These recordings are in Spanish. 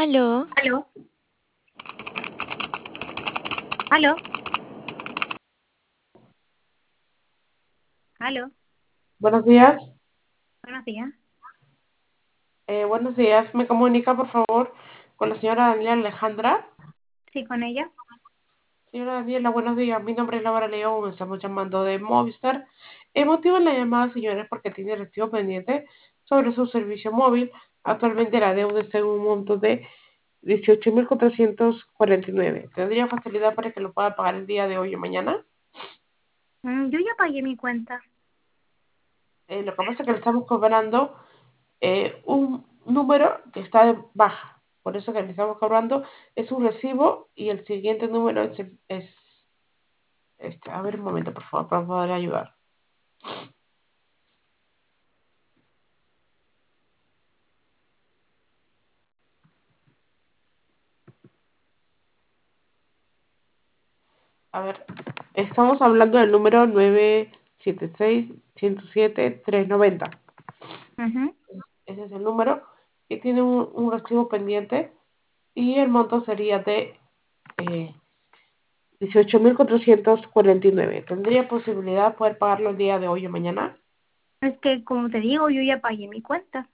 Aló, Aló, aló, aló, Buenos días. buenos días. Buenos días. ¿Me comunica, por favor, con la señora Daniela Alejandra? Sí, con ella. Señora Daniela, buenos días. Mi nombre es Laura León. Estamos llamando de Movistar. El motivo de la llamada, señora, es porque tiene recibo pendiente sobre su servicio móvil. Actualmente la deuda está en un monto de 18.449. ¿Tendría facilidad para que lo pueda pagar el día de hoy o mañana? Yo ya pagué mi cuenta. Lo que pasa es que le estamos cobrando un número que está de baja. Por eso que le estamos cobrando es un recibo y el siguiente número es este. A ver un momento, por favor, para poder ayudar. A ver, estamos hablando del número 976-107-390. Ujú. Ese es el número que tiene un recibo pendiente y el monto sería de 18.449. ¿Tendría posibilidad de poder pagarlo el día de hoy o mañana? Es que, como te digo, yo ya pagué mi cuenta.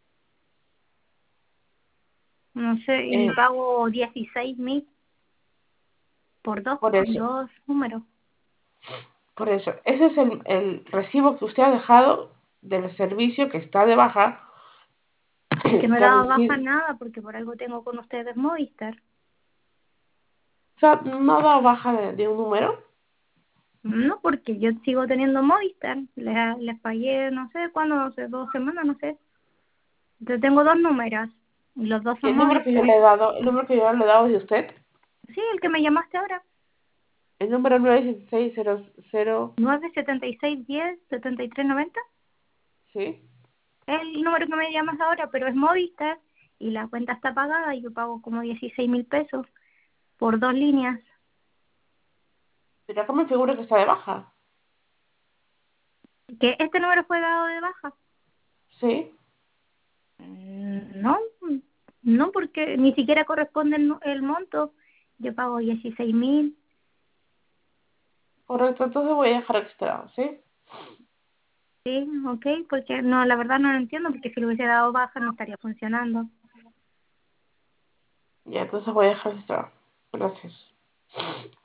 No sé, y Eh, pago 16.000 por por eso. dos números. Por eso, ese es el recibo que usted ha dejado del servicio que está de baja, Es que no he que ha dado baja vencido. nada porque por algo tengo con ustedes Movistar. O sea, no da baja de un número. No, porque yo sigo teniendo Movistar. Les pagué, no sé cuándo, no sé, 2 semanas, no sé. Yo tengo dos números y los dos Y son el número que yo Movistar. le he dado, el número que yo le he dado es de usted, Sí, el que me llamaste ahora. el número 97600, 97610-7390. ¿sí? El número que me llamas ahora, pero es Movistar y la cuenta está pagada y yo pago como 16.000 pesos por 2 líneas. Pero acá me figura que está de baja, ¿Que este número fue dado de baja? ¿sí? No, no, porque ni siquiera corresponde el monto. Yo pago 16.000. Correcto, entonces voy a dejar registrado, ¿sí? Sí, ok, porque no, la verdad no lo entiendo, porque si lo hubiese dado baja no estaría funcionando. Ya, entonces voy a dejar registrado. Gracias.